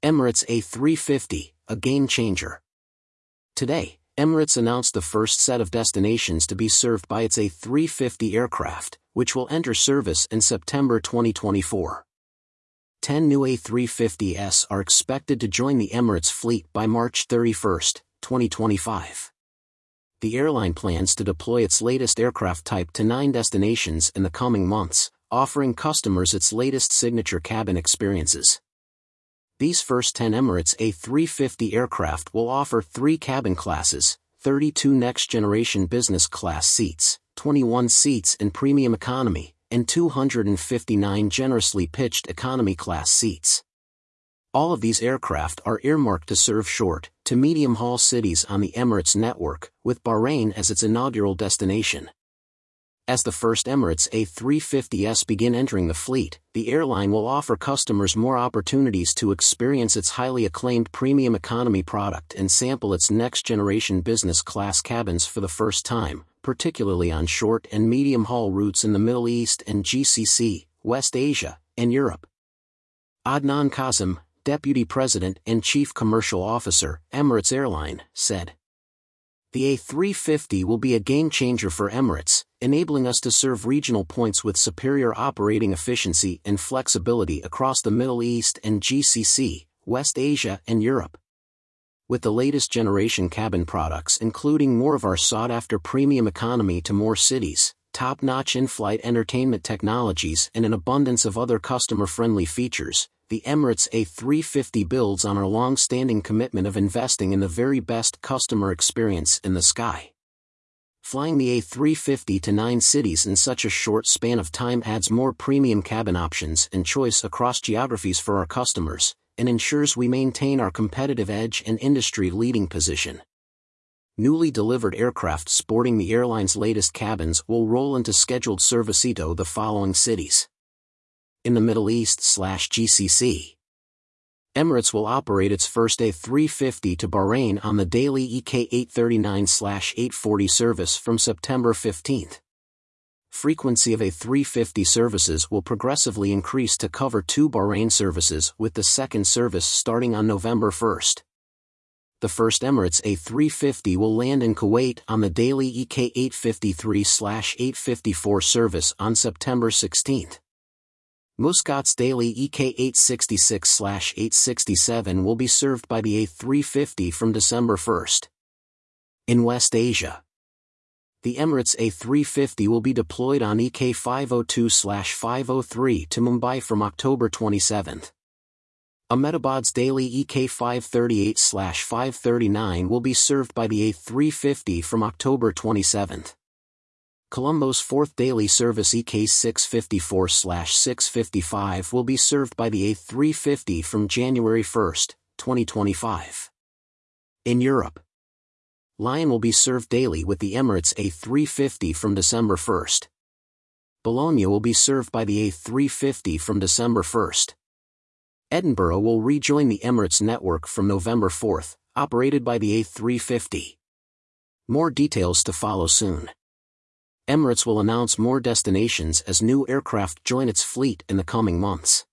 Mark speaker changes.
Speaker 1: Emirates A350, a game changer. Today, Emirates announced the first set of destinations to be served by its A350 aircraft, which will enter service in September 2024. 10 new A350s are expected to join the Emirates fleet by March 31, 2025. The airline plans to deploy its latest aircraft type to 9 destinations in the coming months, offering customers its latest signature cabin experiences. These first 10 Emirates A350 aircraft will offer 3 cabin classes, 32 next-generation business class seats, 21 seats in premium economy, and 259 generously pitched economy class seats. All of these aircraft are earmarked to serve short to medium-haul cities on the Emirates network, with Bahrain as its inaugural destination. As the first Emirates A350s begin entering the fleet, the airline will offer customers more opportunities to experience its highly acclaimed premium economy product and sample its next-generation business class cabins for the first time, particularly on short and medium-haul routes in the Middle East and GCC, West Asia, and Europe. Adnan Kazim, Deputy President and Chief Commercial Officer, Emirates Airline, said, "The A350 will be a game-changer for Emirates, enabling us to serve regional points with superior operating efficiency and flexibility across the Middle East and GCC, West Asia and Europe. With the latest generation cabin products including more of our sought-after premium economy to more cities, top-notch in-flight entertainment technologies and an abundance of other customer-friendly features, the Emirates A350 builds on our long-standing commitment of investing in the very best customer experience in the sky." Flying the A350 to 9 cities in such a short span of time adds more premium cabin options and choice across geographies for our customers, and ensures we maintain our competitive edge and industry-leading position. Newly delivered aircraft sporting the airline's latest cabins will roll into scheduled service to the following cities. In the Middle East/GCC, Emirates will operate its first A350 to Bahrain on the daily EK 839/840 service from September 15. Frequency of A350 services will progressively increase to cover 2 Bahrain services, with the second service starting on November 1. The first Emirates A350 will land in Kuwait on the daily EK 853/854 service on September 16. Muscat's daily EK 866/867 will be served by the A350 from December 1. In West Asia, the Emirates A350 will be deployed on EK 502/503 to Mumbai from October 27. Ahmedabad's daily EK 538/539 will be served by the A350 from October 27. Colombo's 4th daily service EK 654/655 will be served by the A350 from January 1, 2025. In Europe, Lyon will be served daily with the Emirates A350 from December 1. Bologna will be served by the A350 from December 1. Edinburgh will rejoin the Emirates network from November 4, operated by the A350. More details to follow soon. Emirates will announce more destinations as new aircraft join its fleet in the coming months.